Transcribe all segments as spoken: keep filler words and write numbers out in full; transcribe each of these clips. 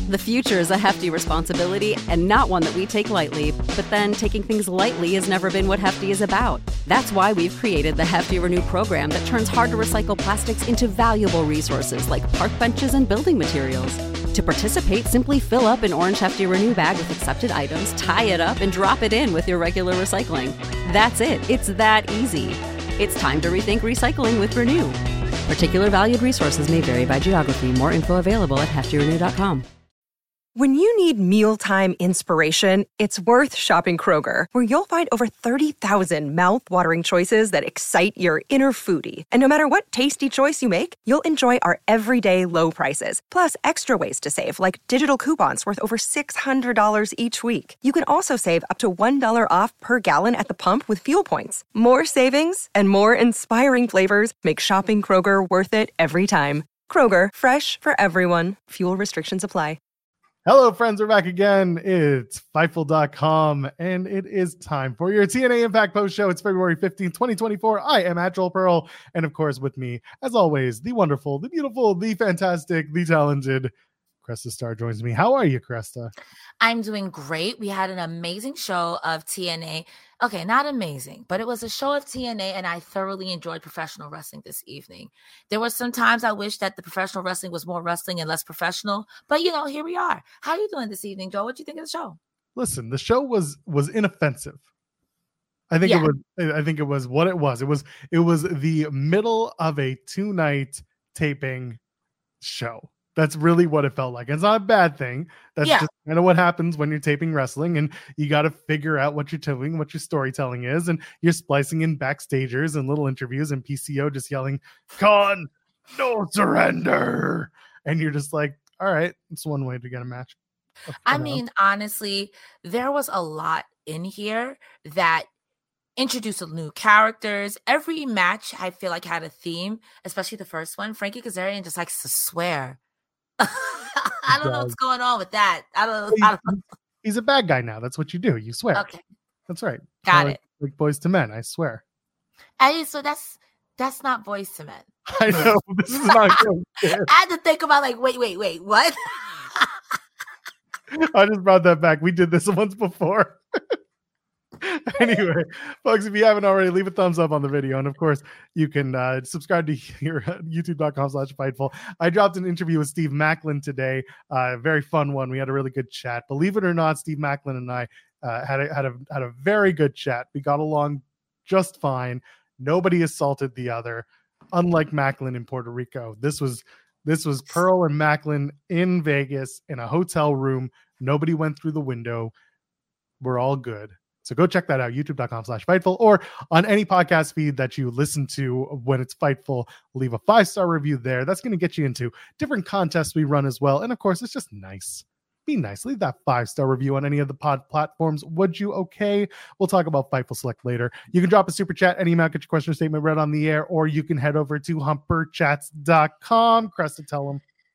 The future is a hefty responsibility and not one that we take lightly. But then taking things lightly has never been what Hefty is about. That's why we've created the Hefty Renew program that turns hard-to-recycle plastics into valuable resources like park benches and building materials. To participate, simply fill up an orange Hefty Renew bag with accepted items, tie it up, and drop it in with your regular recycling. That's it. It's that easy. It's time to rethink recycling with Renew. Particular valued resources may vary by geography. More info available at hefty renew dot com. When you need mealtime inspiration, it's worth shopping Kroger, where you'll find over thirty thousand mouth-watering choices that excite your inner foodie. And no matter what tasty choice you make, you'll enjoy our everyday low prices, plus extra ways to save, like digital coupons worth over six hundred dollars each week. You can also save up to one dollar off per gallon at the pump with fuel points. More savings and more inspiring flavors make shopping Kroger worth it every time. Kroger, fresh for everyone. Fuel restrictions apply. Hello, friends. We're back again. It's Fightful dot com, and it is time for your T N A Impact Post Show. It's February fifteenth, twenty twenty-four. I am at Joel Pearl, and of course, with me, as always, the wonderful, the beautiful, the fantastic, the talented Cresta Star joins me. How are you, Cresta? I'm doing great. We had an amazing show of T N A. Okay, not amazing, but it was a show of T N A, and I thoroughly enjoyed professional wrestling this evening. There were some times I wish that the professional wrestling was more wrestling and less professional, but you know, here we are. How are you doing this evening, Joe? What do you think of the show? Listen, the show was was inoffensive. I think yeah. it was. I think it was what it was. It was. It was the middle of a two night taping show. That's really what it felt like. It's not a bad thing. That's yeah. just kind of what happens when you're taping wrestling, and you got to figure out what you're doing, what your storytelling is, and you're splicing in backstagers and little interviews and P C O just yelling, "Con, no surrender!" And you're just like, all right, it's one way to get a match. I mean, honestly, there was a lot in here that introduced new characters. Every match, I feel like, had a theme, especially the first one. Frankie Kazarian just likes to swear. I don't know what's going on with that. I don't, he's, I don't know. He's a bad guy now. That's what you do. You swear. Okay. That's right. Got like, it. Like Boys to Men. I swear. I, so that's that's not Boys to Men. I know. This is not good. I had to think about like, wait, wait, wait, what? I just brought that back. We did this once before. Anyway, folks, if you haven't already, leave a thumbs up on the video. And of course, you can uh, subscribe to your youtube dot com slash Fightful. I dropped an interview with Steve Macklin today. A uh, very fun one. We had a really good chat. Believe it or not, Steve Macklin and I uh, had, a, had, a, had a very good chat. We got along just fine. Nobody assaulted the other. Unlike Macklin in Puerto Rico, this was this was Pearl and Macklin in Vegas in a hotel room. Nobody went through the window. We're all good. So go check that out, youtube dot com slash Fightful, or on any podcast feed that you listen to when it's Fightful. Leave a five-star review there. That's going to get you into different contests we run as well. And of course, it's just nice. Be nice. Leave that five-star review on any of the pod platforms. Would you? Okay. We'll talk about Fightful Select later. You can drop a super chat, any amount, get your question or statement read on the air, or you can head over to humper chats dot com. Cresta, tell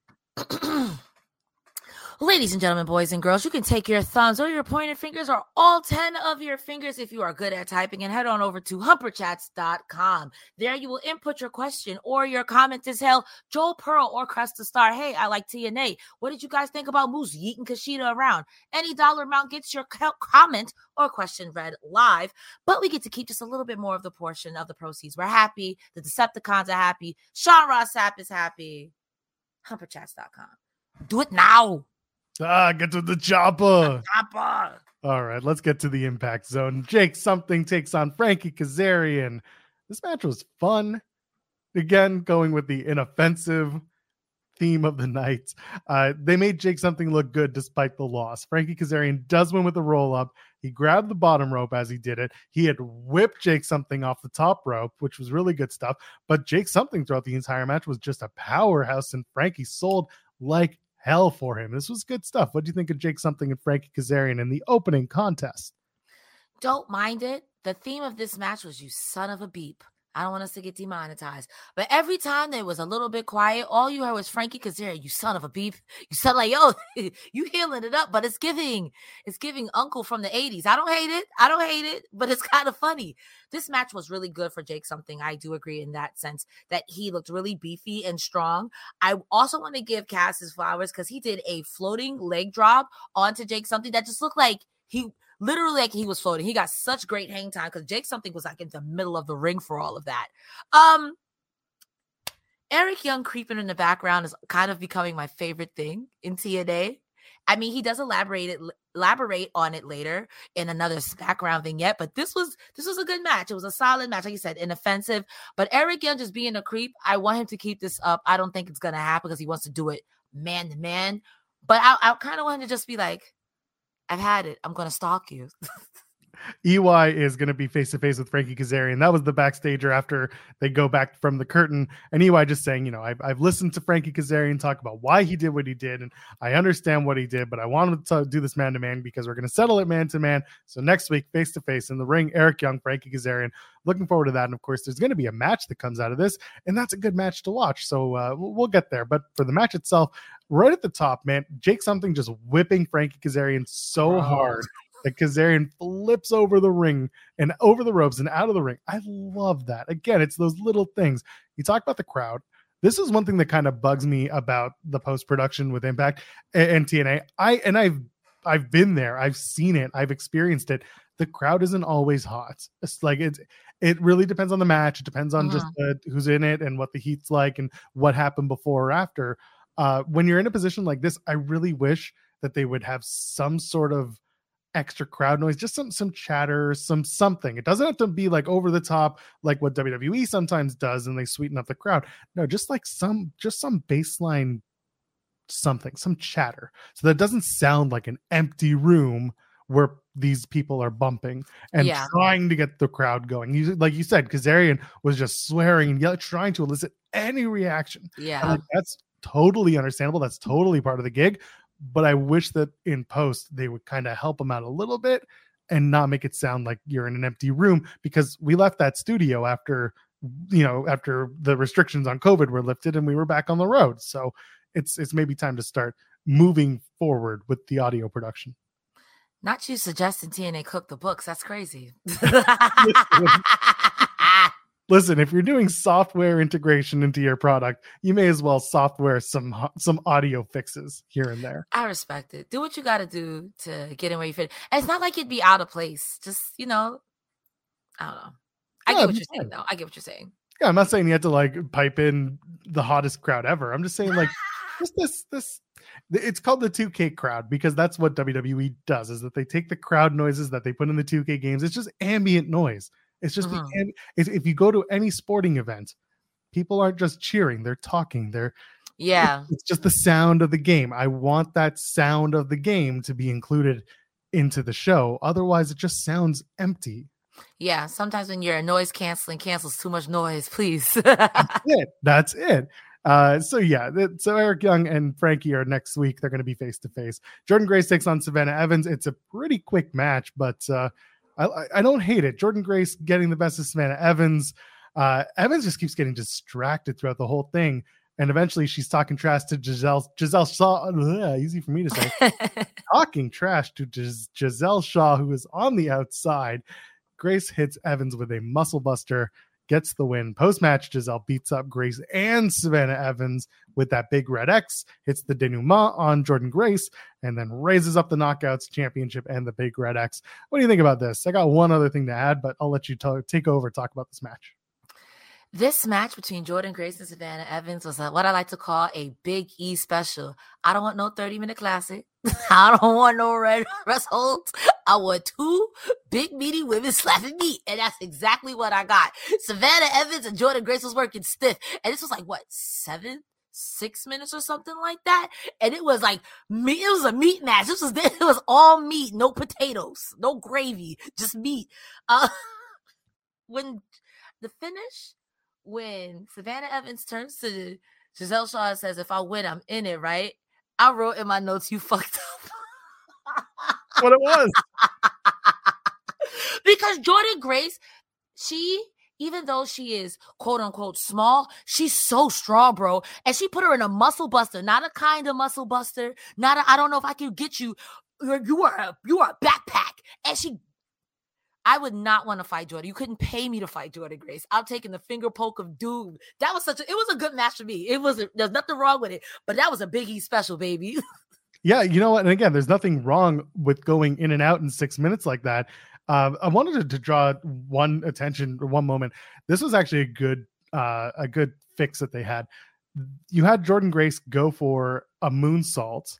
them. Ladies and gentlemen, boys and girls, you can take your thumbs or your pointer fingers or all ten of your fingers if you are good at typing and head on over to humper chats dot com. There you will input your question or your comment to tell Joel Pearl or Cresta Star, hey, I like T N A. What did you guys think about Moose yeeting Kushida around? Any dollar amount gets your comment or question read live, but we get to keep just a little bit more of the portion of the proceeds. We're happy. The Decepticons are happy. Sean Ross Sapp is happy. humper chats dot com. Do it now. Ah, get to the chopper. The chopper. All right, let's get to the Impact Zone. Jake Something takes on Frankie Kazarian. This match was fun. Again, going with the inoffensive theme of the night. Uh, they made Jake Something look good despite the loss. Frankie Kazarian does win with a roll-up. He grabbed the bottom rope as he did it. He had whipped Jake Something off the top rope, which was really good stuff. But Jake Something throughout the entire match was just a powerhouse, and Frankie sold like hell for him. This was good stuff. What do you think of Jake Something and Frankie Kazarian in the opening contest? Don't mind it. The theme of this match was you son of a beep. I don't want us to get demonetized. But every time there was a little bit quiet, all you heard was Frankie Kazarian, you son of a beep. You sound like, yo, you healing it up, but it's giving, it's giving Uncle from the eighties. I don't hate it. I don't hate it, but it's kind of funny. This match was really good for Jake Something. I do agree in that sense that he looked really beefy and strong. I also want to give Cass his flowers because he did a floating leg drop onto Jake Something that just looked like he literally like he was floating. He got such great hang time because Jake Something was like in the middle of the ring for all of that. Um, Eric Young creeping in the background is kind of becoming my favorite thing in T N A. I mean, he does elaborate it, elaborate on it later in another background vignette, but this was this was a good match. It was a solid match, like you said, inoffensive. But Eric Young just being a creep, I want him to keep this up. I don't think it's gonna happen because he wants to do it man to man. But I, I kind of want him to just be like, I've had it. I'm going to stalk you. E Y is going to be face to face with Frankie Kazarian. That was the backstager after they go back from the curtain. And E Y just saying, you know, I've, I've listened to Frankie Kazarian talk about why he did what he did. And I understand what he did, but I wanted to do this man to man because we're going to settle it man to man. So next week, face to face in the ring, Eric Young, Frankie Kazarian. Looking forward to that. And of course, there's going to be a match that comes out of this. And that's a good match to watch. So uh, we'll get there. But for the match itself, right at the top, man, Jake Something just whipping Frankie Kazarian so Oh. hard that Kazarian flips over the ring and over the ropes and out of the ring. I love that. Again, it's those little things. You talk about the crowd. This is one thing that kind of bugs me about the post-production with Impact and T N A. I and I've I've been there. I've seen it. I've experienced it. The crowd isn't always hot. It's like it's it really depends on the match. It depends on Uh-huh. just uh, who's in it and what the heat's like and what happened before or after. Uh, when you're in a position like this, I really wish that they would have some sort of extra crowd noise, just some some chatter, some something. It doesn't have to be like over the top like what W W E sometimes does and they sweeten up the crowd. No, just like some just some baseline something, some chatter, so that it doesn't sound like an empty room where these people are bumping and Yeah. trying to get the crowd going. You, like you said, Kazarian was just swearing and yelling, trying to elicit any reaction. Yeah. And, like, that's totally understandable. That's totally part of the gig. But I wish that in post they would kind of help them out a little bit and not make it sound like you're in an empty room, because we left that studio after, you know, after the restrictions on COVID were lifted and we were back on the road. So it's it's maybe time to start moving forward with the audio production. Not you suggesting T N A cook the books. That's crazy. Listen, if you're doing software integration into your product, you may as well software some some audio fixes here and there. I respect it. Do what you got to do to get in where you fit. And it's not like you'd be out of place. Just, you know, I don't know. I Yeah, get what it's you're saying, though. I get what you're saying. Yeah, I'm not saying you have to like pipe in the hottest crowd ever. I'm just saying like just this this it's called the two K crowd because that's what W W E does, is that they take the crowd noises that they put in the two K games. It's just ambient noise. It's just Mhm. the amb- it's, if you go to any sporting event, people aren't just cheering, they're talking. They're Yeah. it's just the sound of the game. I want that sound of the game to be included into the show. Otherwise, it just sounds empty. Yeah. Sometimes when you're noise canceling, cancels too much noise, please. That's it. That's it. Uh, so yeah, th- so Eric Young and Frankie are next week. They're going to be face to face. Jordynne Grace takes on Savannah Evans. It's a pretty quick match, but uh, I, I don't hate it. Jordynne Grace getting the best of Savannah Evans. Uh, Evans just keeps getting distracted throughout the whole thing, and eventually she's talking trash to Giselle. Giselle Shaw, ugh, easy for me to say, talking trash to Gis- Giselle Shaw, who is on the outside. Grace hits Evans with a muscle buster, gets the win. Post-match, Giselle beats up Grace and Savannah Evans with that big red X, hits the denouement on Jordynne Grace, and then raises up the Knockouts Championship and the big red X. What do you think about this? I got one other thing to add, but I'll let you t- take over and talk about this match. This match between Jordynne Grace and Savannah Evans was a, what I like to call a Big E special. I don't want no thirty-minute classic. I don't want no red rest holds. I want two big meaty women slapping meat, and that's exactly what I got. Savannah Evans and Jordynne Grace was working stiff, and this was like, what, seven, six minutes or something like that? And it was like, meat, it was a meat match. This was, it was all meat, no potatoes, no gravy, just meat. Uh, when the finish, when Savannah Evans turns to Giselle Shaw and says, if I win, I'm in it, right? I wrote in my notes, you fucked up. What it was. Because Jordynne Grace, she, even though she is quote unquote small, she's so strong, bro. And she put her in a muscle buster, not a kind of muscle buster, not a, I don't know if I can get you. You're, you are a, you are a backpack. And she, I would not want to fight Jordan. You couldn't pay me to fight Jordan Grace. I'm taking the finger poke of doom. That was such a, it was a good match for me. It wasn't, there's nothing wrong with it, but that was a Big E special, baby. Yeah, you know what? And again, there's nothing wrong with going in and out in six minutes like that. Uh, I wanted to, to draw one attention or one moment. This was actually a good, uh, a good fix that they had. You had Jordan Grace go for a moonsault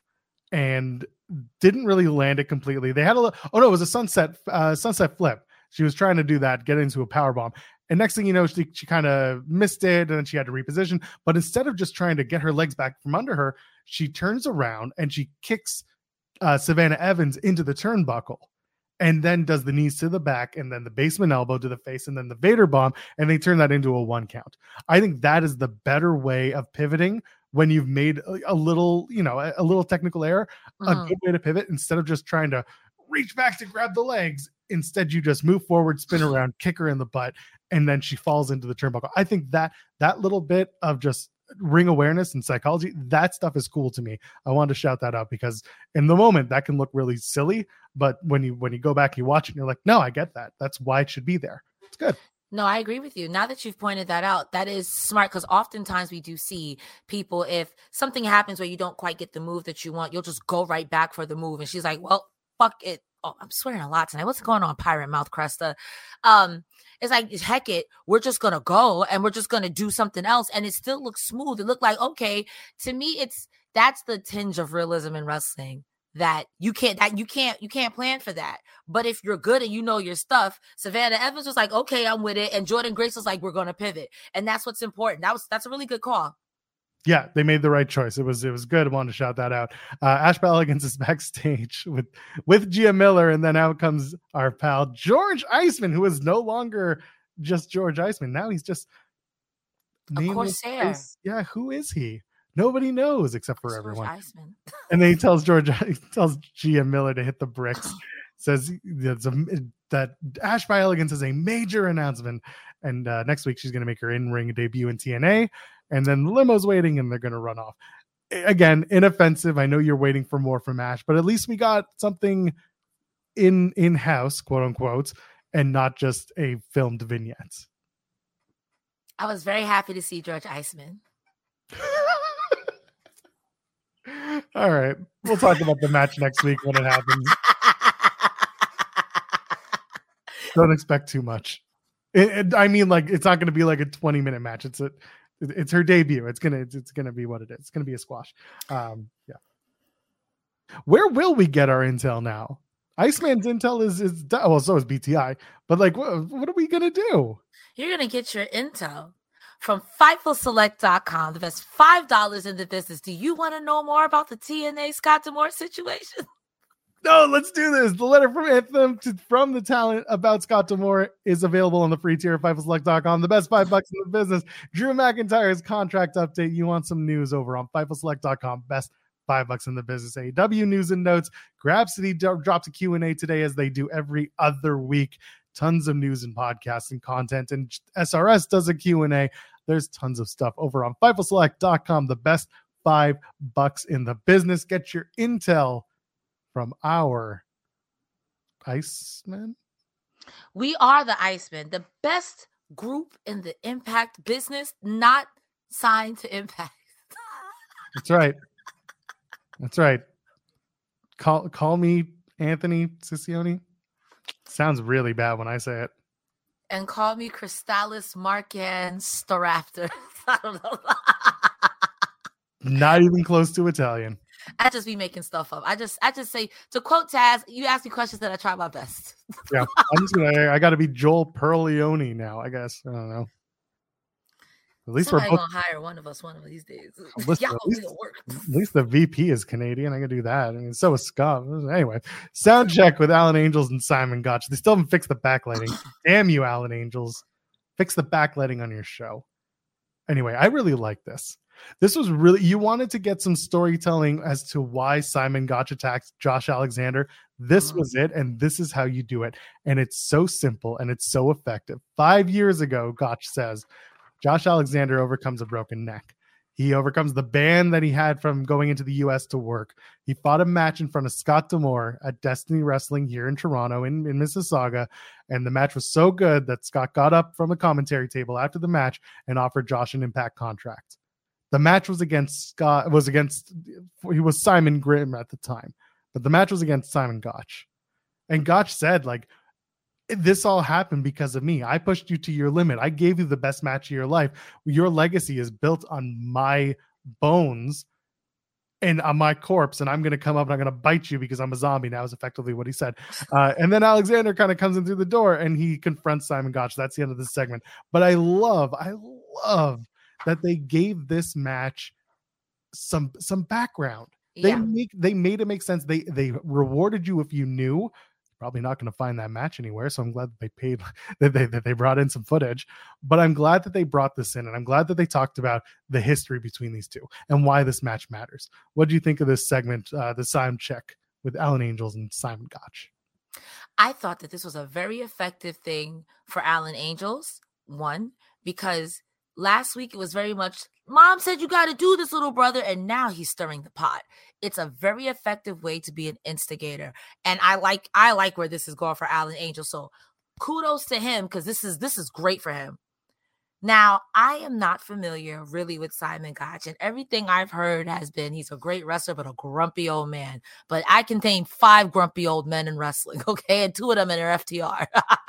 and didn't really land it completely. They had a little, oh no, it was a sunset, uh, sunset flip. She was trying to do that, get into a power bomb. And next thing you know, she, she kind of missed it and then she had to reposition. But instead of just trying to get her legs back from under her, she turns around and she kicks uh, Savannah Evans into the turnbuckle and then does the knees to the back and then the basement elbow to the face and then the Vader bomb. And they turn that into a one count. I think that is the better way of pivoting when you've made a, a little, you know, a, a little technical error, mm-hmm. a good way to pivot instead of just trying to reach back to grab the legs. Instead, you just move forward, spin around, kick her in the butt, and then she falls into the turnbuckle. I think that that little bit of just ring awareness and psychology, that stuff is cool to me. I wanted to shout that out because in the moment that can look really silly, but when you when you go back, you watch it, and you're like, no, I get that. That's why it should be there. It's good. No, I agree with you. Now that you've pointed that out, that is smart because oftentimes we do see people, if something happens where you don't quite get the move that you want, you'll just go right back for the move. And she's like, well, fuck it. Oh, I'm swearing a lot tonight. What's going on, Pirate Mouth Cresta? Um, it's like, heck it, we're just going to go and we're just going to do something else. And it still looks smooth. It looked like, okay, to me, it's, that's the tinge of realism in wrestling that you can't, that you can't, you can't plan for that. But if you're good and you know your stuff, Savannah Evans was like, okay, I'm with it. And Jordan Grace was like, we're going to pivot. And that's what's important. That was, that's a really good call. Yeah, they made the right choice. It was it was good. I wanted to shout that out. Uh, Ashby Elegance is backstage with with Gia Miller, and then out comes our pal George Iceman, who is no longer just George Iceman. Now he's just a Corsair. Yeah, who is he? Nobody knows except for George everyone. Iceman. And then he tells George he tells Gia Miller to hit the bricks. Says that's a, that Ashby Elegance is a major announcement, and uh, next week she's going to make her in-ring debut in T N A. And then the limo's waiting and they're going to run off. Again, inoffensive. I know you're waiting for more from Ash, but at least we got something in in-house, quote unquote, and not just a filmed vignette. I was very happy to see George Iceman. All right. We'll talk about the match next week when it happens. Don't expect too much. It, it, I mean, like, it's not going to be like a twenty minute match. It's a It's her debut. It's gonna it's, it's gonna be what it is. It's gonna be a squash. Um, yeah. Where will we get our intel now? Iceman's intel is is well, so is B T I. But like, what, what are we gonna do? You're gonna get your intel from Fightful Select dot com, the best five dollars in the business. Do you want to know more about the T N A Scott D'Amore situation? No, let's do this. The letter from Anthem to, from the talent about Scott D'Amore is available on the free tier of Fightful Select dot com. The best five bucks in the business. Drew McIntyre's contract update. You want some news over on Fightful Select dot com. Best five bucks in the business. A E W news and notes. Grab City dropped a Q and A today as they do every other week. Tons of news and podcasting content. And S R S does a Q and A. There's tons of stuff over on Fightful Select dot com. The best five bucks in the business. Get your intel from our Iceman. We are the Iceman, the best group in the Impact business, not signed to Impact. That's right. That's right. Call call me Anthony Ciccione. Sounds really bad when I say it. And call me Crystallis Marcan Starafter. I don't know. Not even close to Italian. I just be making stuff up. I just, I just say, to quote Taz, you ask me questions that I try my best. Yeah, I'm just gonna. I got to be Joel Perleone now. I guess I don't know. At least Somebody we're both gonna hire one of us one of these days. Listen, Y'all at, least, work. at least the V P is Canadian. I can do that. I mean, so is Scott. Anyway, sound check with Alan Angels and Simon Gotch. They still haven't fixed the backlighting. Damn you, Alan Angels! Fix the backlighting on your show. Anyway, I really like this. This was really, you wanted to get some storytelling as to why Simon Gotch attacked Josh Alexander. This Mhm. was it, and this is how you do it. And it's so simple and it's so effective. Five years ago, Gotch says, Josh Alexander overcomes a broken neck. He overcomes the ban that he had from going into the U S to work. He fought a match in front of Scott D'Amore at Destiny Wrestling here in Toronto, in, in Mississauga. And the match was so good that Scott got up from the commentary table after the match and offered Josh an Impact contract. The match was against Scott, was against, he was Simon Grimm at the time, but the match was against Simon Gotch. And Gotch said, like, this all happened because of me. I pushed you to your limit. I gave you the best match of your life. Your legacy is built on my bones and on my corpse, and I'm going to come up and I'm going to bite you because I'm a zombie now, is effectively what he said. Uh, and then Alexander kind of comes in through the door and he confronts Simon Gotch. That's the end of this segment. But I love, I love that they gave this match some some background. They Yeah. make they made it make sense. They they rewarded you if you knew. Probably not going to find that match anywhere. So I'm glad that they paid, that they, that they brought in some footage, but I'm glad that they brought this in. And I'm glad that they talked about the history between these two and why this match matters. What do you think of this segment, uh, the Simon check with Alan Angels and Simon Gotch? I thought that this was a very effective thing for Alan Angels. One, because last week it was very much, Mom said you got to do this, little brother, and now he's stirring the pot. It's a very effective way to be an instigator, and I like I like where this is going for Alan Angel. So kudos to him, because this is this is great for him. Now, I am not familiar really with Simon Gotch, and everything I've heard has been he's a great wrestler, but a grumpy old man. But I can name five grumpy old men in wrestling, okay, and two of them in their F T R.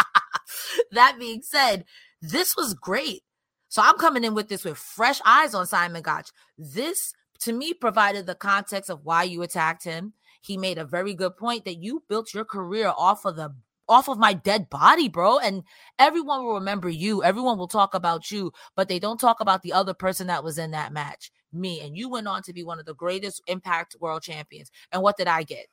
That being said, this was great. So I'm coming in with this with fresh eyes on Simon Gotch. This, to me, provided the context of why you attacked him. He made a very good point that you built your career off of the off of my dead body, bro. And everyone will remember you. Everyone will talk about you, but they don't talk about the other person that was in that match, me. And you went on to be one of the greatest Impact World Champions. And what did I get?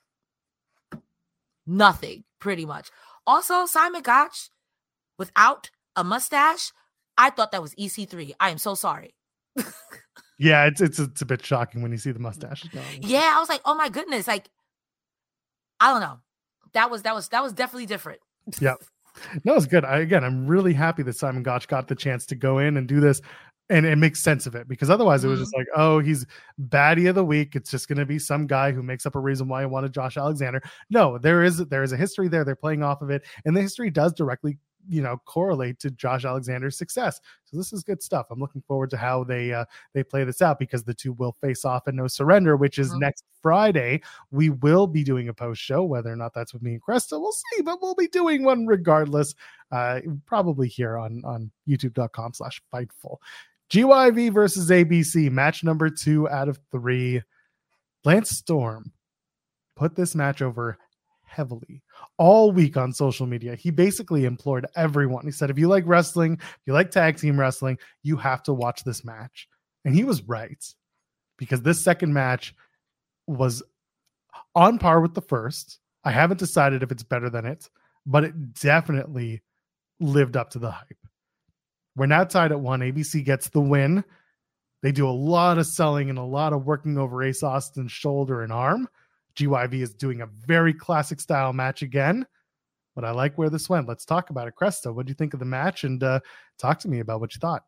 Nothing, pretty much. Also, Simon Gotch, without a mustache, I thought that was E C three. I am so sorry. Yeah, it's it's it's a bit shocking when you see the mustache. Yeah, I was like, oh my goodness, like I don't know. That was that was that was definitely different. Yeah, no, it's good. I, again, I'm really happy that Simon Gotch got the chance to go in and do this, and it makes sense of it, because otherwise it was just like, oh, he's baddie of the week. It's just going to be some guy who makes up a reason why I wanted Josh Alexander. No, there is there is a history there. They're playing off of it, and the history does directly, you know, correlate to Josh Alexander's success. So this is good stuff. I'm looking forward to how they uh, they play this out, because the two will face off in No Surrender, which is mm-hmm. next Friday. We will be doing a post show, whether or not that's with me and Cresta, we'll see, but we'll be doing one regardless. Uh, probably here on on youtube.com slash Fightful. G Y V versus A B C, match number two out of three. Lance Storm put this match over heavily all week on social media. He basically implored everyone. He said, if you like wrestling, if you like tag team wrestling, you have to watch this match. And he was right, because this second match was on par with the first. I haven't decided if it's better than it, but it definitely lived up to the hype. We're now tied at one. A B C gets the win. They do a lot of selling and a lot of working over Ace Austin's shoulder and arm. G Y V is doing a very classic style match again, but I like where this went. Let's talk about it. Cresta, what do you think of the match? And uh, talk to me about what you thought.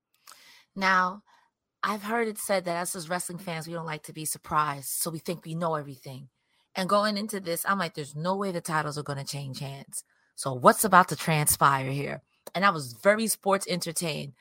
Now, I've heard it said that us as wrestling fans, we don't like to be surprised, so we think we know everything. And going into this, I'm like, there's no way the titles are going to change hands. So what's about to transpire here? And I was very sports entertained.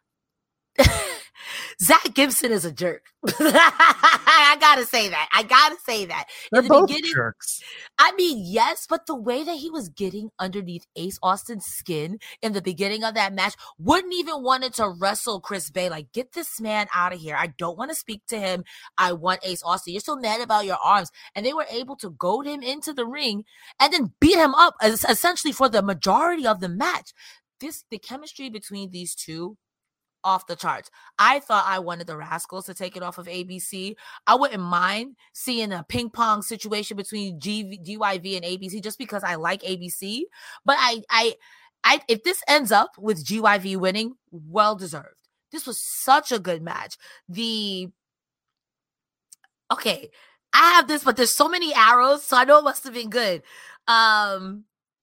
Zach Gibson is a jerk. I gotta say that. I gotta say that. They're the both jerks. I mean, yes, but the way that he was getting underneath Ace Austin's skin in the beginning of that match, wouldn't even wanted to wrestle Chris Bay. Like, get this man out of here. I don't want to speak to him. I want Ace Austin. You're so mad about your arms. And they were able to goad him into the ring and then beat him up as, essentially for the majority of the match. This, the chemistry between these two, off the charts. I thought I wanted the Rascals to take it off of A B C. I wouldn't mind seeing a ping pong situation between G- GYV and A B C, just because I like A B C. But I, I, I, if this ends up with G Y V winning, well deserved. This was such a good match. The okay, I have this, but there's so many arrows, so I know it must have been good. Um,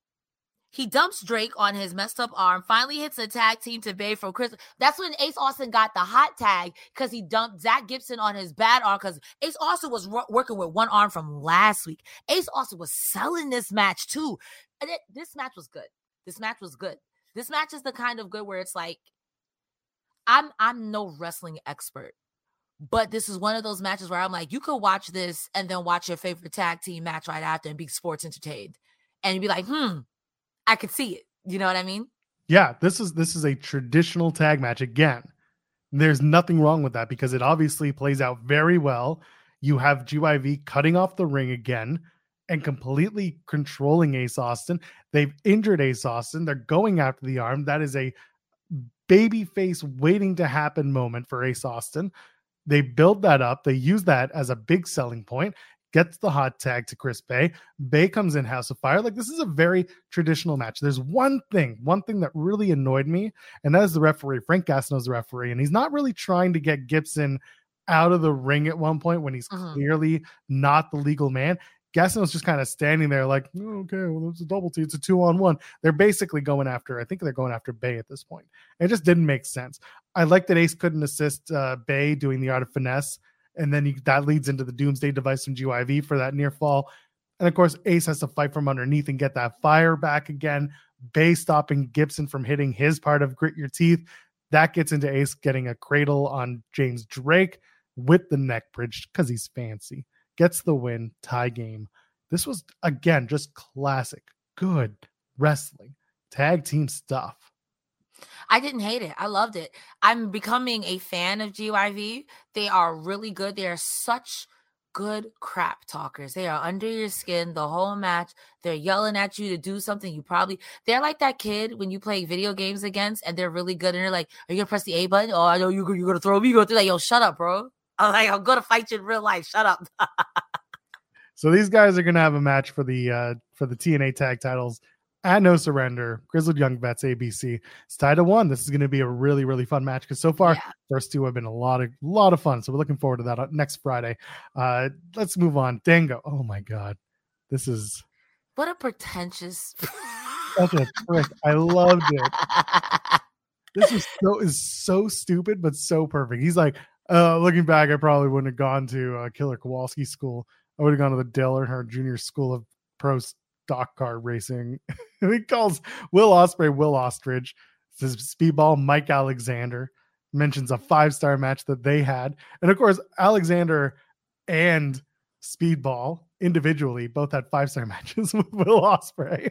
he dumps Drake on his messed up arm, finally hits a tag team to Bay from Chris. That's when Ace Austin got the hot tag because he dumped Zach Gibson on his bad arm because Ace Austin was ro- working with one arm from last week. Ace Austin was selling this match too. And it, this match was good. This match was good. This match is the kind of good where it's like, I'm I'm no wrestling expert, but this is one of those matches where I'm like, you could watch this and then watch your favorite tag team match right after and be sports entertained. And you'd be like, hmm, I could see it. You know what I mean? Yeah, this is this is a traditional tag match again. There's nothing wrong with that because it obviously plays out very well. You have G Y V cutting off the ring again and completely controlling Ace Austin. They've injured Ace Austin. They're going after the arm. That is a baby face waiting to happen moment for Ace Austin. They build that up. They use that as a big selling point. Gets the hot tag to Chris Bay. Bay comes in House of Fire. Like, this is a very traditional match. There's one thing, one thing that really annoyed me, and that is the referee. Frank Gastineau's the referee, and he's not really trying to get Gibson out of the ring at one point when he's uh-huh. clearly not the legal man. Gastineau's just kind of standing there like, oh, okay, well, it's a double T. It's a two on one. They're basically going after, I think they're going after Bay at this point. It just didn't make sense. I like that Ace couldn't assist uh, Bay doing the Art of Finesse. And then you, that leads into the Doomsday Device from G Y V for that near fall. And of course, Ace has to fight from underneath and get that fire back again. Bay stopping Gibson from hitting his part of Grit Your Teeth. That gets into Ace getting a cradle on James Drake with the neck bridge because he's fancy. Gets the win, tie game. This was, again, just classic, good wrestling, tag team stuff. I didn't hate it. I loved it. I'm becoming a fan of G Y V. They are really good. They are such good crap talkers. They are under your skin the whole match. They're yelling at you to do something you probably... They're like that kid when you play video games against and they're really good and they're like, are you going to press the A button? Oh, I know you're, you're going to throw me. You're going to like, yo, shut up, bro. I'm like, I'm going to fight you in real life. Shut up. So these guys are going to have a match for the uh, for the T N A tag titles at No Surrender. Grizzled Young Vets, A B C. It's tied to one. This is going to be a really, really fun match because so far, yeah. first two have been a lot of lot of fun. So we're looking forward to that next Friday. Uh, let's move on. Dango. Oh my God. This is... What a pretentious... Such a trick. I loved it. This is so, is so stupid, but so perfect. He's like, Uh, looking back, I probably wouldn't have gone to uh, Killer Kowalski School. I would have gone to the Dale Earnhardt Junior School of Pro Stock Car Racing. He calls Will Ospreay Will Ostrich. Says Speedball Mike Alexander. Mentions a five-star match that they had. And of course, Alexander and Speedball individually both had five-star matches with Will Ospreay.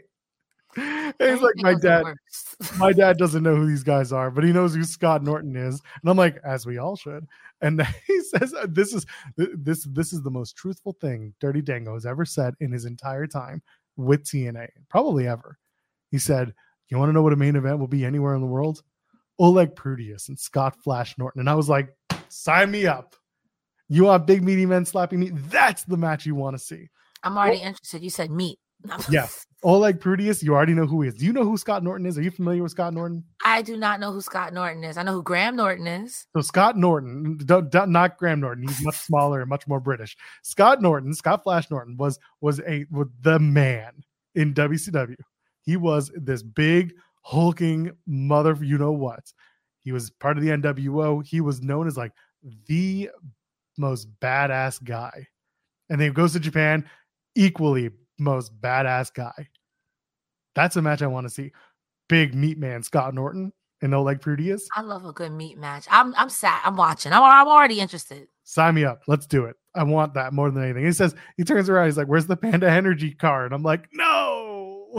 He's like, my dad, my dad doesn't know who these guys are, but he knows who Scott Norton is. And I'm like, as we all should. And he says, this is this this is the most truthful thing Dirty Dango has ever said in his entire time with T N A, probably ever. He said, you want to know what a main event will be anywhere in the world? Oleg Prudius and Scott Flash Norton. And I was like, sign me up. You want big meaty men slapping me? That's the match you want to see. I'm already oh. interested. You said meat. Yes. Oleg Prudius, you already know who he is. Do you know who Scott Norton is? Are you familiar with Scott Norton? I do not know who Scott Norton is. I know who Graham Norton is. So Scott Norton, don't, don't, not Graham Norton. He's much smaller and much more British. Scott Norton, Scott Flash Norton, was was a was the man in W C W. He was this big, hulking mother, you know what. He was part of the N W O. He was known as like the most badass guy. And then he goes to Japan, equally most badass guy. That's a match I want to see. Big meat man Scott Norton and Oleg Prudius. I love a good meat match. I'm I'm sad. I'm watching. I'm I'm already interested. Sign me up. Let's do it. I want that more than anything. He says, he turns around. He's like, where's the Panda Energy card? I'm like, no.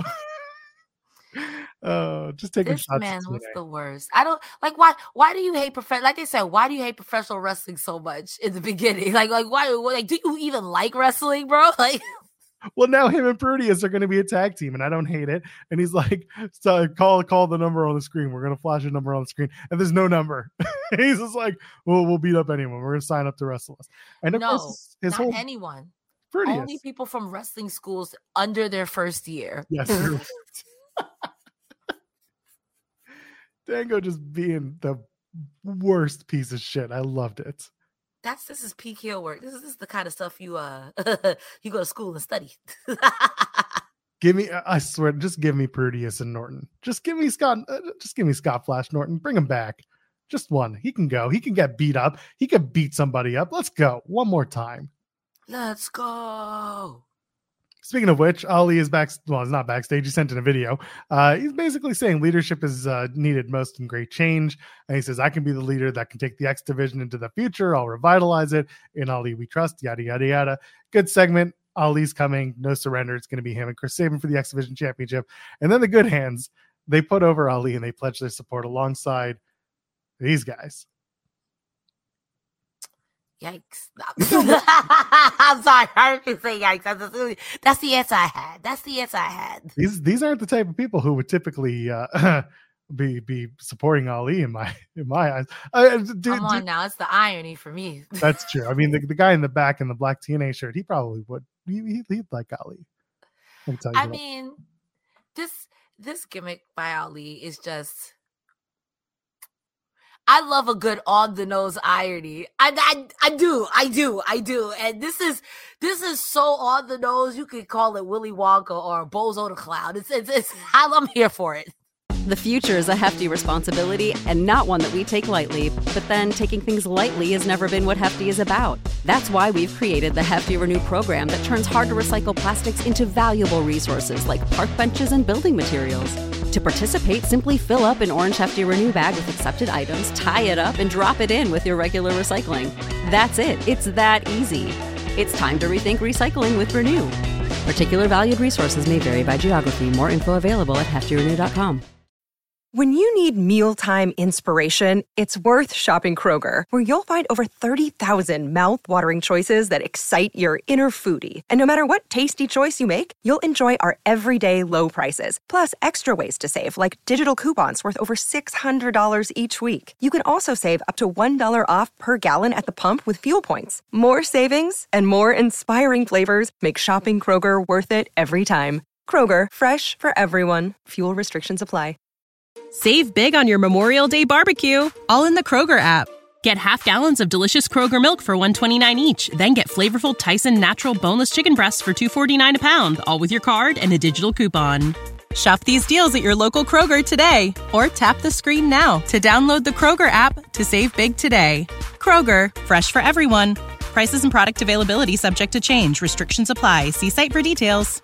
uh, just taking this shots. This man was the worst. I don't like why. Why do you hate prof- Like they said, why do you hate professional wrestling so much in the beginning? Like like why? Like do you even like wrestling, bro? Like. Well, now him and Prudius are going to be a tag team, and I don't hate it. And he's like, so call call the number on the screen. We're going to flash a number on the screen, and there's no number. He's just like, well, we'll beat up anyone. We're going to sign up to wrestle us. And of no, course, his not whole anyone. Prudius. Only people from wrestling schools under their first year. Yes. Dango just being the worst piece of shit. I loved it. That's this is peak heel work. This is this is the kind of stuff you uh you go to school and study. Give me, I swear, just give me Prudius and Norton. Just give me Scott. Uh, just give me Scott Flash Norton. Bring him back. Just one. He can go. He can get beat up. He can beat somebody up. Let's go one more time. Let's go. Speaking of which, Ali is back. Well, he's not backstage. He sent in a video. Uh, he's basically saying leadership is uh, needed most in great change. And he says, I can be the leader that can take the X division into the future. I'll revitalize it. In Ali we trust. Yada, yada, yada. Good segment. Ali's coming. No surrender. It's going to be him and Chris Sabin for the X Division Championship. And then the good hands, they put over Ali and they pledge their support alongside these guys. Yikes. I'm sorry. I heard you say yikes. That's the, that's the answer I had. That's the answer I had. These these aren't the type of people who would typically uh, be be supporting Ali in my in my eyes. Uh, do, Come on do, now. It's the irony for me. That's true. I mean, the, the guy in the back in the black T N A shirt, he probably would. He, he, he'd like Ali. I, I mean, this this gimmick by Ali is just. I love a good on the nose irony. I, I I do, I do, I do. And this is this is so on the nose. You could call it Willy Wonka or Bozo the Clown. It's it's, it's I'm here for it. The future is a hefty responsibility and not one that we take lightly. But then taking things lightly has never been what Hefty is about. That's why we've created the Hefty Renew program that turns hard to recycle plastics into valuable resources like park benches and building materials. To participate, simply fill up an orange Hefty Renew bag with accepted items, tie it up, and drop it in with your regular recycling. That's it. It's that easy. It's time to rethink recycling with Renew. Particular valued resources may vary by geography. More info available at hefty renew dot com. When you need mealtime inspiration, it's worth shopping Kroger, where you'll find over thirty thousand mouth-watering choices that excite your inner foodie. And no matter what tasty choice you make, you'll enjoy our everyday low prices, plus extra ways to save, like digital coupons worth over six hundred dollars each week. You can also save up to one dollar off per gallon at the pump with fuel points. More savings and more inspiring flavors make shopping Kroger worth it every time. Kroger, fresh for everyone. Fuel restrictions apply. Save big on your Memorial Day barbecue, all in the Kroger app. Get half gallons of delicious Kroger milk for one dollar and twenty-nine cents each. Then get flavorful Tyson natural boneless chicken breasts for two dollars and forty-nine cents a pound, all with your card and a digital coupon. Shop these deals at your local Kroger today, or tap the screen now to download the Kroger app to save big today. Kroger, fresh for everyone. Prices and product availability subject to change. Restrictions apply. See site for details.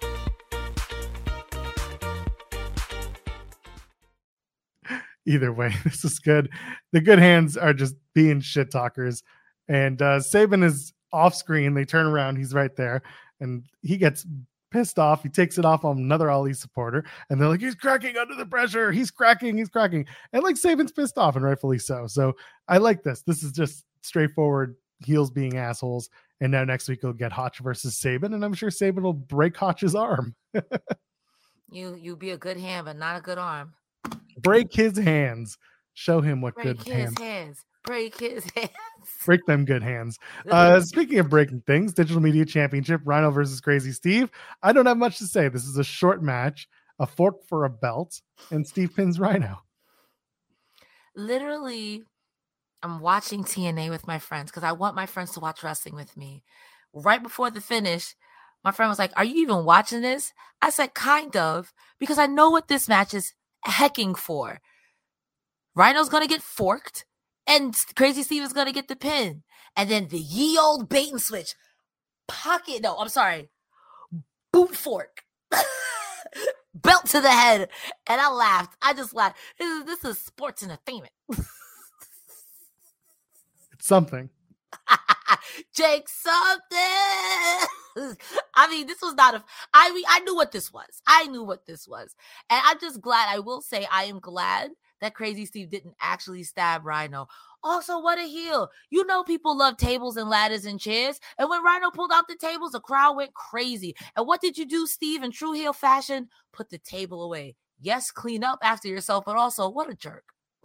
Either way, this is good. The good hands are just being shit talkers. And uh, Sabin is off screen. They turn around. He's right there. And he gets pissed off. He takes it off on another Ali supporter. And they're like, he's cracking under the pressure. He's cracking. He's cracking. And like Sabin's pissed off, and rightfully so. So I like this. This is just straightforward heels being assholes. And now next week he'll get Hotch versus Sabin. And I'm sure Sabin will break Hotch's arm. you you be a good hand, but not a good arm. Break his hands. Show him what Break good his hands. hands. Break his hands. Break them good hands. Uh, speaking of breaking things, Digital Media Championship, Rhino versus Crazy Steve. I don't have much to say. This is a short match, a fork for a belt, and Steve pins Rhino. Literally, I'm watching T N A with my friends because I want my friends to watch wrestling with me. Right before the finish, my friend was like, "Are you even watching this?" I said, "Kind of," because I know what this match is hecking for. Rhino's gonna get forked and Crazy Steve is gonna get the pin, and then the ye old bait and switch pocket no I'm sorry boot fork belt to the head. And I laughed. I just laughed. This is, this is sports entertainment. It's something. Jake something. I mean, this was not a I mean I knew what this was. I knew what this was. And I'm just glad. I will say I am glad that Crazy Steve didn't actually stab Rhino. Also, what a heel. You know people love tables and ladders and chairs. And when Rhino pulled out the tables, the crowd went crazy. And what did you do, Steve, in true heel fashion? Put the table away. Yes, clean up after yourself, but also, what a jerk.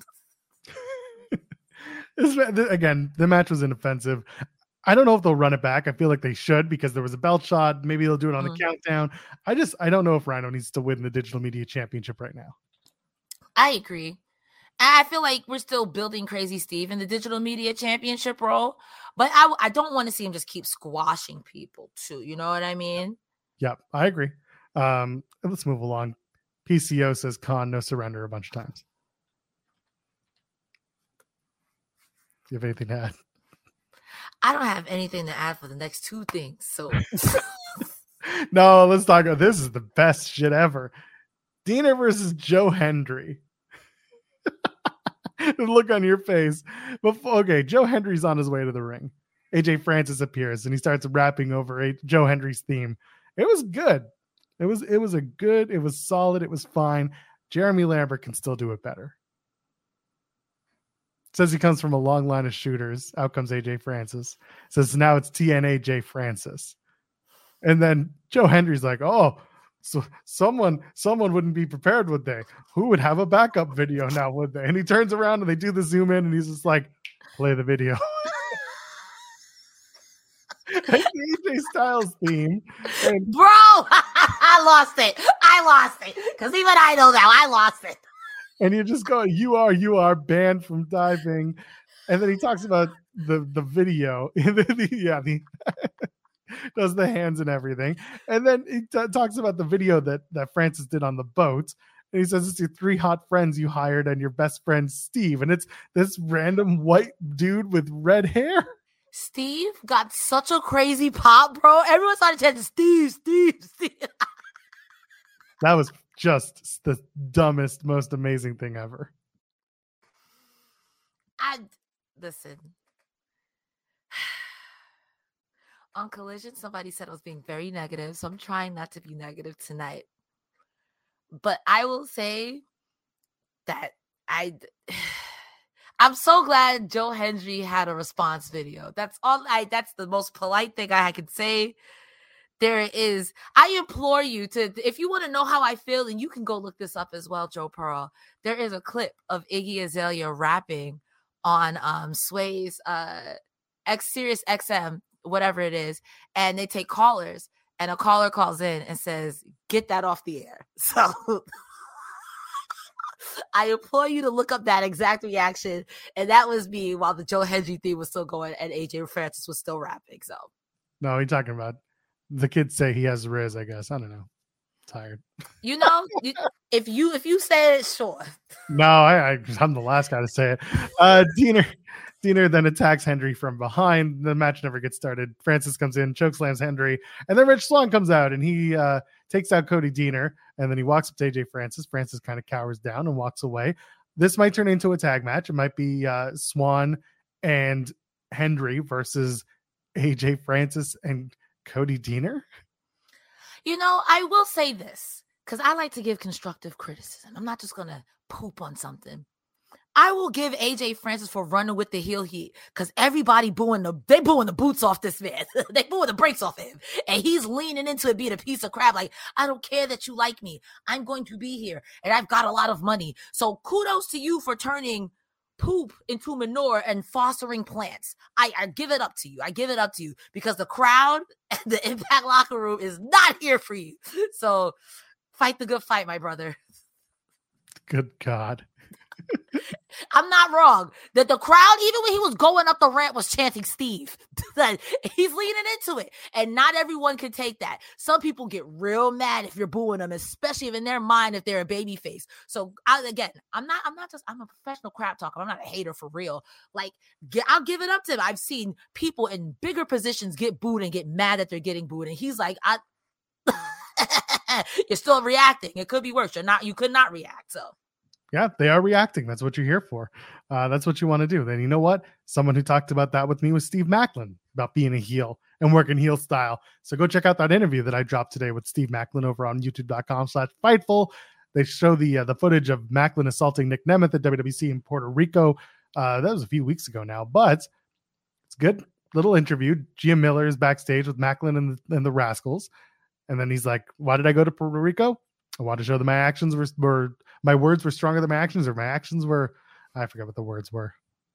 This, again, the match was inoffensive. I don't know if they'll run it back. I feel like they should because there was a belt shot. Maybe they'll do it on mm-hmm. the countdown. I just, I don't know if Rhino needs to win the Digital Media Championship right now. I agree. I feel like we're still building Crazy Steve in the digital media championship role, but I, I don't want to see him just keep squashing people too. You know what I mean? Yep, I agree. Um, let's move along. P C O says Khan, no surrender a bunch of times. Do you have anything to add? I don't have anything to add for the next two things. So no, let's talk about this. Is the best shit ever. Dina versus Joe Hendry. The look on your face. Before, okay, Joe Hendry's on his way to the ring. A J Francis appears and he starts rapping over a, Joe Hendry's theme. It was good. It was it was a good, it was solid, it was fine. Jeremy Lambert can still do it better. Says he comes from a long line of shooters. Out comes A J Francis. Says now it's T N A J Francis. And then Joe Hendry's like, oh, so someone someone wouldn't be prepared, would they? Who would have a backup video now, would they? And he turns around and they do the zoom in and he's just like, play the video. That's the A J Styles theme. And bro, I lost it. I lost it. Because even I know that. I lost it. And you just go, you are, you are banned from diving. And then he talks about the, the video. yeah, the does the hands and everything. And then he t- talks about the video that, that Francis did on the boat. And he says, it's your three hot friends you hired and your best friend, Steve. And it's this random white dude with red hair. Steve got such a crazy pop, bro. Everyone started chanting, Steve, Steve, Steve. That was just the dumbest, most amazing thing ever. I listen. On Collision, somebody said I was being very negative, so I'm trying not to be negative tonight. But I will say that I, I'm so glad Joe Hendry had a response video. That's all I. That's the most polite thing I could say. There is. I implore you to, if you want to know how I feel, and you can go look this up as well, Joe Pearl. There is a clip of Iggy Azalea rapping on um, Sway's uh, X Sirius X M. Whatever it is, and they take callers, and a caller calls in and says, get that off the air. So I implore you to look up that exact reaction, and that was me while the Joe Hendry theme was still going and A J Francis was still rapping. So no, he's talking about the kids say he has Riz, I guess. I don't know. Tired. You know, you, if you if you say it, sure. No, I, I I'm the last guy to say it. Uh Diener Diener then attacks Hendry from behind. The match never gets started. Francis comes in, chokeslams Hendry, and then Rich Swann comes out and he uh takes out Cody Deaner, and then he walks up to A J Francis. Francis kind of cowers down and walks away. This might turn into a tag match. It might be uh Swann and Hendry versus A J Francis and Cody Deaner. You know, I will say this, because I like to give constructive criticism. I'm not just going to poop on something. I will give A J Francis for running with the heel heat, because everybody booing the, they booing the boots off this man. They booing the brakes off him. And he's leaning into it being a piece of crap. Like, I don't care that you like me. I'm going to be here, and I've got a lot of money. So kudos to you for turning poop into manure and fostering plants. I, I give it up to you. I give it up to you because the crowd and the Impact locker room is not here for you. So fight the good fight, my brother. Good God. I'm not wrong. That the crowd, even when he was going up the ramp, was chanting Steve. He's leaning into it. And not everyone can take that. Some people get real mad if you're booing them, especially if in their mind if they're a baby face. So I, again, I'm not, I'm not just, I'm a professional crap talker. I'm not a hater for real. Like, get, I'll give it up to him. I've seen people in bigger positions get booed and get mad that they're getting booed. And he's like, I, you're still reacting. It could be worse. You're not, you could not react. So. Yeah, they are reacting. That's what you're here for. Uh, that's what you want to do. Then you know what? Someone who talked about that with me was Steve Macklin about being a heel and working heel style. So go check out that interview that I dropped today with Steve Macklin over on youtube.com slash Fightful. They show the uh, the footage of Macklin assaulting Nick Nemeth at W W C in Puerto Rico. Uh, that was a few weeks ago now, but it's a good little interview. Gia Miller is backstage with Macklin and the, and the Rascals. And then he's like, why did I go to Puerto Rico? I wanted to show that my actions were, were my words were stronger than my actions, or my actions were, I forgot what the words were.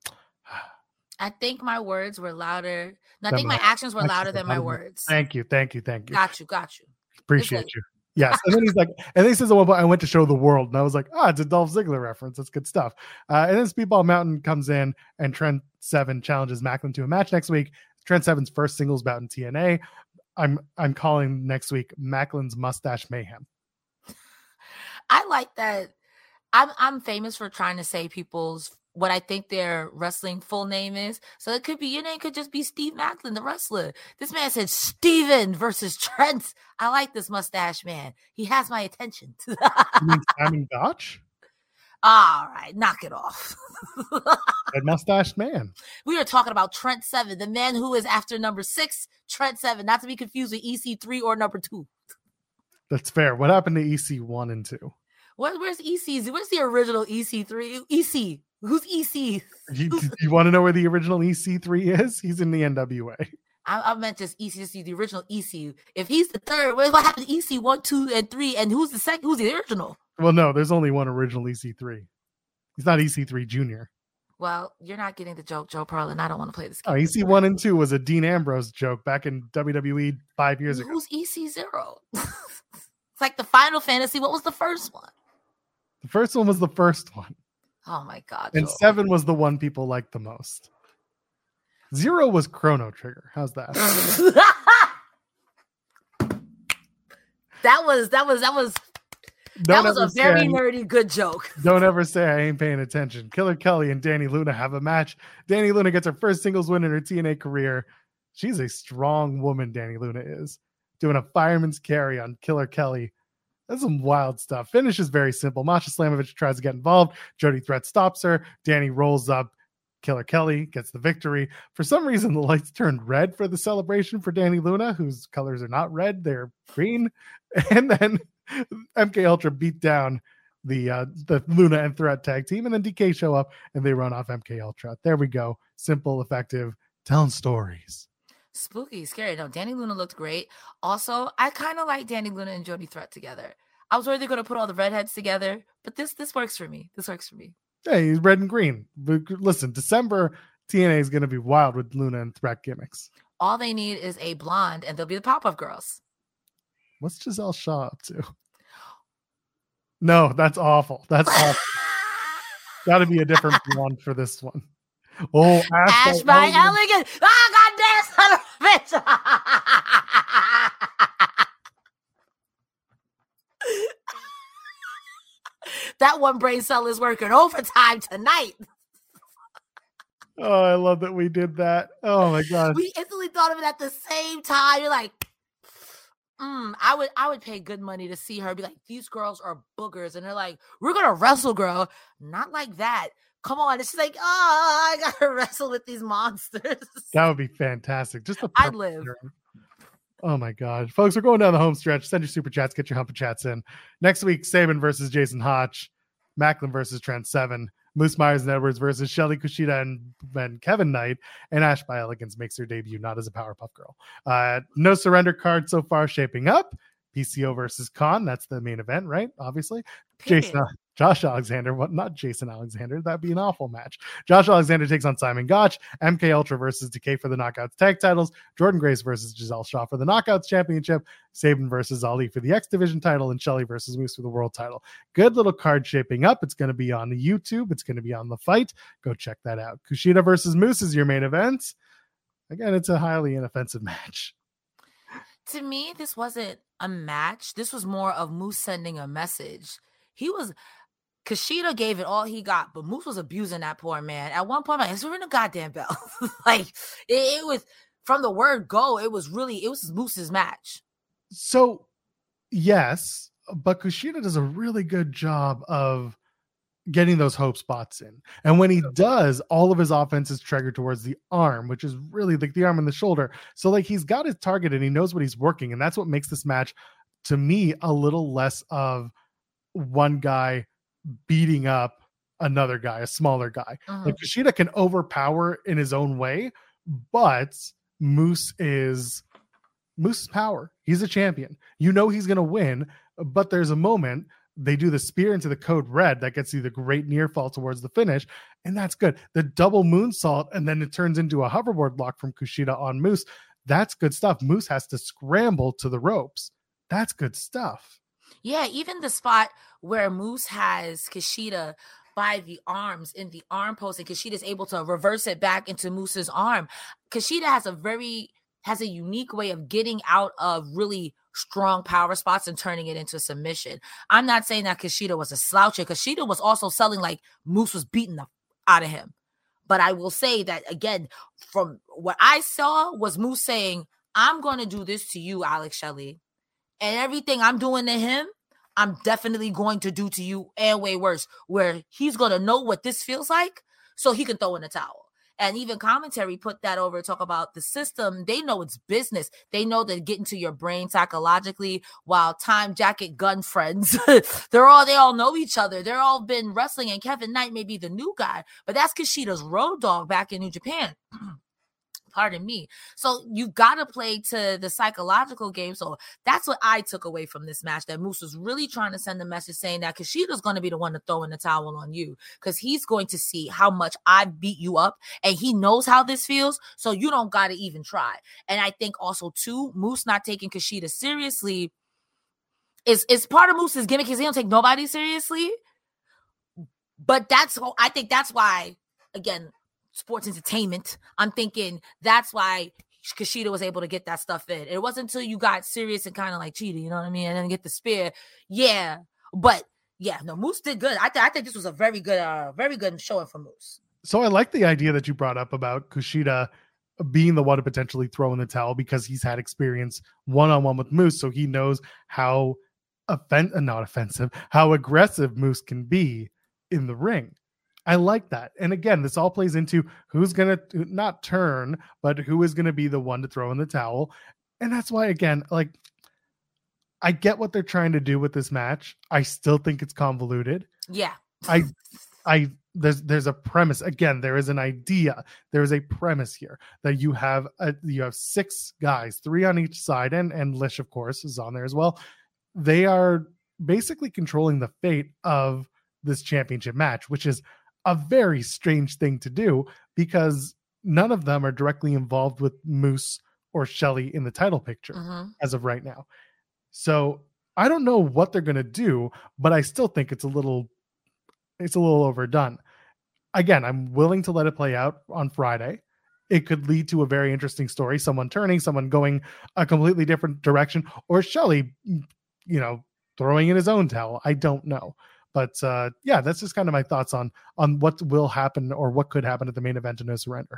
I think my words were louder. No, I think my, my actions were louder than my words. Thank you. Thank you. Thank you. Got you. Got you. Appreciate you. Yes. And then he's like, and then he says, well, I went to show the world. And I was like, oh, it's a Dolph Ziggler reference. That's good stuff. Uh, and then Speedball Mountain comes in and Trent Seven challenges Macklin to a match next week. Trent Seven's first singles bout in T N A. I'm I'm calling next week Macklin's Mustache Mayhem. I like that. I'm I'm famous for trying to say people's what I think their wrestling full name is. So it could be, your name could just be Steve Macklin, the wrestler. This man said Steven versus Trent. I like this mustache man. He has my attention. You mean Simon Gotch? All right, knock it off. That mustached man. We are talking about Trent Seven, the man who is after number six, Trent Seven, not to be confused with E C three or number two. That's fair. What happened to E C one and two? Where, where's E C? Where's the original E C three? E C. Who's E C? You, you want to know where the original E C three is? He's in the N W A. I, I meant just E C, the original E C. If he's the third, what happened to E C one, two, and three? And who's the second? Who's the original? Well, no, there's only one original E C three. He's not E C three Junior. Well, you're not getting the joke, Joe Pearl, and I don't want to play this game. Oh, E C one and two was a Dean Ambrose joke back in W W E five years ago. Who's E C zero? It's like the Final Fantasy. What was the first one? The first one was the first one. Oh my God. And Joe. seven was the one people liked the most. Zero was Chrono Trigger. How's that? that was that was that was Don't that was a ever very say, nerdy good joke. Don't ever say I ain't paying attention. Killer Kelly and Danny Luna have a match. Danny Luna gets her first singles win in her T N A career. She's a strong woman, Danny Luna is. Doing a fireman's carry on Killer Kelly. That's some wild stuff. Finish is very simple. Masha Slamovich tries to get involved. Jody Threat stops her. Danny rolls up. Killer Kelly gets the victory. For some reason, the lights turned red for the celebration for Danny Luna, whose colors are not red, they're green. And then M K Ultra beat down the uh, the Luna and Threat tag team, and then D K show up and they run off M K Ultra. There we go. Simple, effective, telling stories. Spooky, scary. No, Danny Luna looked great. Also, I kind of like Danny Luna and Jody Threat together. I was worried they're going to put all the redheads together, but this this works for me. This works for me. Hey, he's red and green. But listen, December T N A is going to be wild with Luna and Threat gimmicks. All they need is a blonde, and they'll be the Pop-Up Girls. What's Giselle Shaw up to? No, that's awful. That's awful. Got to be a different blonde for this one. Oh, Ash, Ash by Elegant. Ah, goddamn son of a bitch. That one brain cell is working overtime tonight. Oh, I love that we did that. Oh my god. We instantly thought of it at the same time. You're like, mm, I would I would pay good money to see her be like, these girls are boogers. And they're like, we're gonna wrestle, girl. Not like that. Come on. It's like, oh, I gotta wrestle with these monsters. That would be fantastic. Just a I'd live. Year. Oh my god. Folks, we're going down the home stretch. Send your super chats, get your humper chats in. Next week, Sabin versus Jason Hotch, Macklin versus Trent Seven, Moose Myers and Edwards versus Shelly Kushida and, and Kevin Knight, and Ash by Elegance makes her debut, not as a Powerpuff Girl. Uh, no surrender card so far shaping up. P C O versus Khan. That's the main event, right? Obviously. Period. Jason, Josh Alexander, what? Not Jason Alexander. That'd be an awful match. Josh Alexander takes on Simon Gotch. M K Ultra versus Decay for the Knockouts tag titles. Jordan Grace versus Giselle Shaw for the Knockouts championship. Sabin versus Ali for the X Division title, and Shelly versus Moose for the world title. Good little card shaping up. It's going to be on the YouTube. It's going to be on The Fight. Go check that out. Kushida versus Moose is your main event. Again, it's a highly inoffensive match. To me, this wasn't a match. This was more of Moose sending a message. He was, Kushida gave it all he got, but Moose was abusing that poor man. At one point, I'm like, it's ring a goddamn bell. Like, it, it was, from the word go, it was really, it was Moose's match. So, yes, but Kushida does a really good job of getting those hope spots in. And when he does, all of his offense is triggered towards the arm, which is really like the arm and the shoulder. So like he's got his target and he knows what he's working. And that's what makes this match, to me, a little less of one guy beating up another guy, a smaller guy. Uh-huh. Like Kushida can overpower in his own way, but Moose is Moose's power. He's a champion. You know he's going to win, but there's a moment they do the spear into the code red that gets you the great near fall towards the finish, and that's good. The double moonsault, and then it turns into a hoverboard block from Kushida on Moose. That's good stuff. Moose has to scramble to the ropes. That's good stuff. Yeah, even the spot where Moose has Kushida by the arms in the arm post, and Kushida's able to reverse it back into Moose's arm. Kushida has a very has a unique way of getting out of really strong power spots and turning it into submission. I'm not saying that Kushida was a sloucher. Kushida was also selling like Moose was beating the out of him. But I will say that, again, from what I saw was Moose saying, I'm going to do this to you, Alex Shelley. And everything I'm doing to him, I'm definitely going to do to you and way worse, where he's going to know what this feels like so he can throw in the towel. And even commentary put that over to talk about the system. They know it's business. They know that getting to your brain psychologically, while Time Jacket gun friends, they're all, they all know each other. They're all been wrestling, and Kevin Knight may be the new guy, but that's Kushida's road dog back in New Japan. Pardon me. So you got to play to the psychological game. So that's what I took away from this match, that Moose was really trying to send a message saying that Kushida's going to be the one to throw in the towel on you, because he's going to see how much I beat you up, and he knows how this feels. So you don't got to even try. And I think also too, Moose not taking Kushida seriously is, is part of Moose's gimmick, because he don't take nobody seriously. But that's, I think that's why, again, sports entertainment, I'm thinking that's why Kushida was able to get that stuff in. It wasn't until you got serious and kind of like cheated, you know what I mean, and then get the spear. Yeah, but yeah, no, Moose did good. I, th- I think this was a very good, uh, very good showing for Moose. So I like the idea that you brought up about Kushida being the one to potentially throw in the towel, because he's had experience one-on-one with Moose, so he knows how offen- not offensive, how aggressive Moose can be in the ring. I like that. And again, this all plays into who's going to not turn, but who is going to be the one to throw in the towel. And that's why, again, like, I get what they're trying to do with this match. I still think it's convoluted. Yeah. I, I, there's, there's a premise. Again, there is an idea. There is a premise here that you have, a, you have six guys, three on each side. And, and Lish, of course, is on there as well. They are basically controlling the fate of this championship match, which is a very strange thing to do, because none of them are directly involved with Moose or Shelley in the title picture mm-hmm. as of right now. So I don't know what they're going to do, but I still think it's a little, it's a little overdone. Again, I'm willing to let it play out on Friday. It could lead to a very interesting story. Someone turning, someone going a completely different direction, or Shelley, you know, throwing in his own towel. I don't know. But uh, yeah, that's just kind of my thoughts on on what will happen or what could happen at the main event in No Surrender.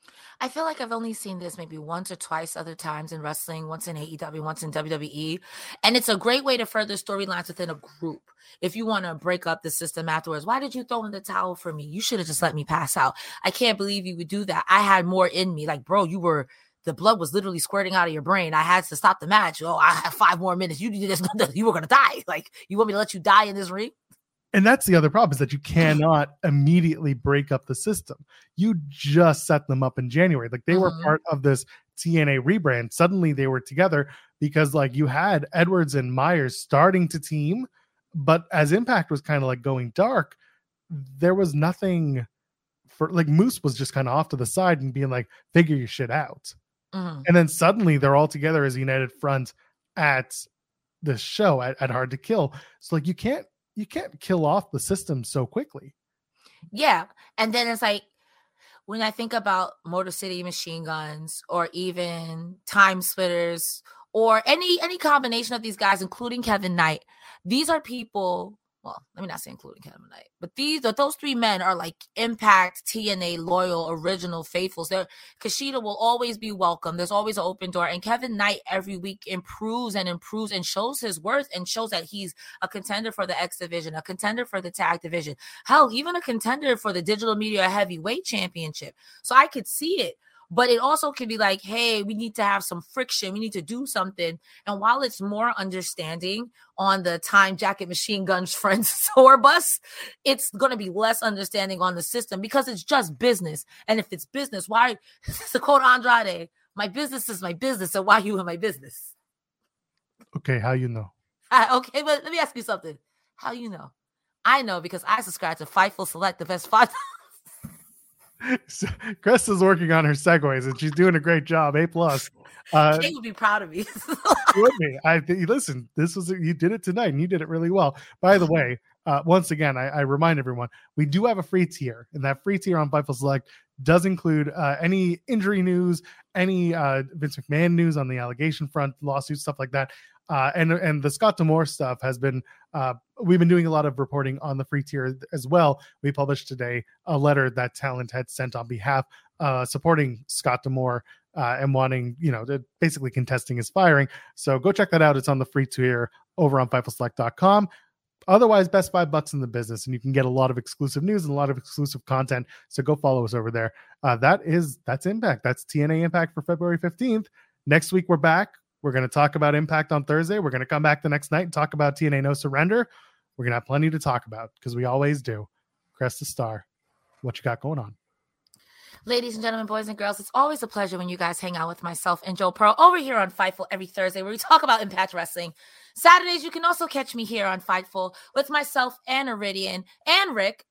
I feel like I've only seen this maybe once or twice other times in wrestling, once in A E W, once in W W E. And it's a great way to further storylines within a group. If you want to break up the system afterwards, why did you throw in the towel for me? You should have just let me pass out. I can't believe you would do that. I had more in me. Like, bro, you were, the blood was literally squirting out of your brain. I had to stop the match. Oh, I have five more minutes. You did this. You were going to die. Like, you want me to let you die in this ring? And that's the other problem, is that you cannot immediately break up the system. You just set them up in January. Like, they mm-hmm. were part of this T N A rebrand. Suddenly they were together because, like, you had Edwards and Myers starting to team, but as Impact was kind of like going dark, there was nothing for, like, Moose was just kind of off to the side and being like, figure your shit out. Mm-hmm. And then suddenly they're all together as a united front at the show at, at Hard to Kill. So, like, you can't, you can't kill off the system so quickly. Yeah. And then it's like, when I think about Motor City Machine Guns, or even Time Splitters, or any, any combination of these guys, including Kevin Knight, these are people, well, let me not say including Kevin Knight, but these, those three men are like Impact, T N A, loyal, original faithfuls. They're, Kushida will always be welcome. There's always an open door. And Kevin Knight every week improves and improves and shows his worth, and shows that he's a contender for the X division, a contender for the tag division. Hell, even a contender for the Digital Media Heavyweight Championship. So I could see it. But it also can be like, hey, we need to have some friction. We need to do something. And while it's more understanding on the Time Jacket Machine Guns Friends tour bus, it's going to be less understanding on the system, because it's just business. And if it's business, why, to quote Andrade, my business is my business. So why are you in my business? Okay, how you know? Uh, okay, but let me ask you something. How you know? I know because I subscribe to Fightful Select, the best five. So, Cresta's working on her segues, and she's doing a great job. A plus. Uh, Kate would be proud of me. She would be. I think. Listen, this was you did it tonight, and you did it really well. By the way, uh, once again, I, I remind everyone we do have a free tier, and that free tier on Fightful Select does include uh, any injury news, any uh, Vince McMahon news on the allegation front, lawsuits, stuff like that. Uh, and and the Scott D'Amore stuff has been, uh, we've been doing a lot of reporting on the free tier as well. We published today a letter that Talent had sent on behalf, uh, supporting Scott D'Amore uh, and wanting, you know, to basically contesting his firing. So go check that out. It's on the free tier over on Fightful Select dot com. Otherwise, best five bucks in the business, and you can get a lot of exclusive news and a lot of exclusive content. So go follow us over there. Uh, that is, that's Impact. That's T N A Impact for February fifteenth. Next week, we're back. We're going to talk about Impact on Thursday. We're going to come back the next night and talk about T N A No Surrender. We're going to have plenty to talk about because we always do. Cresta Star, what you got going on? Ladies and gentlemen, boys and girls, it's always a pleasure when you guys hang out with myself and Joe Pearl over here on Fightful every Thursday where we talk about Impact Wrestling. Saturdays, you can also catch me here on Fightful with myself and Iridian and Rick.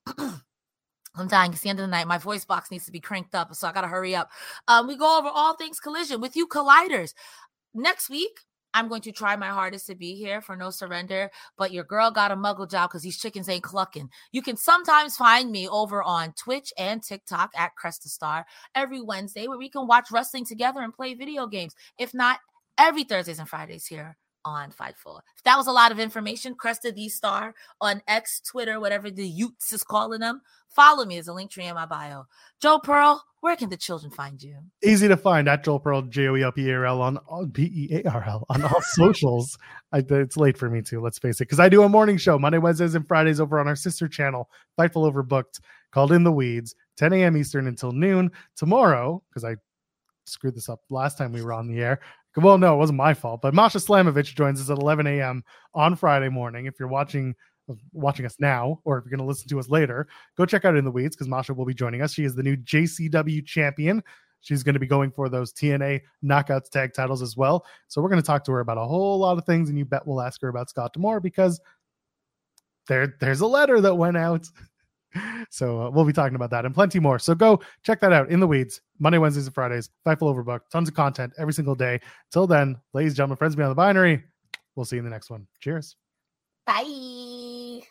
I'm dying. It's the end of the night. My voice box needs to be cranked up, so I got to hurry up. Um, we go over all things Collision with you Colliders. Next week, I'm going to try my hardest to be here for No Surrender, but your girl got a muggle job because these chickens ain't clucking. You can sometimes find me over on Twitch and TikTok at Cresta Star every Wednesday where we can watch wrestling together and play video games. If not, every Thursdays and Fridays here on Fightful. If that was a lot of information, Cresta the Star on X, Twitter, whatever the Utes is calling them. Follow me. There's a link tree in my bio. Joe Pearl, where can the children find you? Easy to find at Joel Pearl, J O E L P A R L on all, P E A R L on all socials. I, it's late for me too, let's face it, because I do a morning show Monday, Wednesdays, and Fridays over on our sister channel, Fightful Overbooked, called In the Weeds, ten a.m. Eastern until noon. Tomorrow, because I screwed this up last time we were on the air. Well, no, it wasn't my fault, but Masha Slamovich joins us at eleven a.m. on Friday morning. If you're watching watching us now, or if you're going to listen to us later, go check out In the Weeds because Masha will be joining us. She is the new J C W champion. She's going to be going for those T N A Knockouts tag titles as well. So we're going to talk to her about a whole lot of things, and you bet we'll ask her about Scott D'Amore because there, there's a letter that went out. So uh, we'll be talking about that and plenty more. So go check that out. In the Weeds, Monday, Wednesdays, and Fridays. Fightful Overbooked. Tons of content every single day. Till then, ladies and gentlemen, friends beyond the binary, we'll see you in the next one. Cheers. Bye.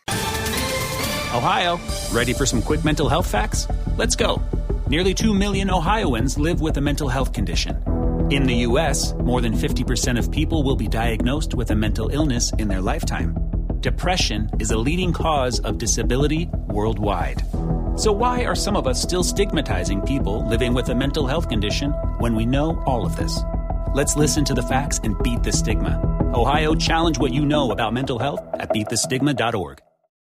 Ohio, ready for some quick mental health facts? Let's go. Nearly two million Ohioans live with a mental health condition. In the U S, more than fifty percent of people will be diagnosed with a mental illness in their lifetime. Depression is a leading cause of disability worldwide. So why are some of us still stigmatizing people living with a mental health condition when we know all of this? Let's listen to the facts and beat the stigma. Ohio, challenge what you know about mental health at beat the stigma dot org.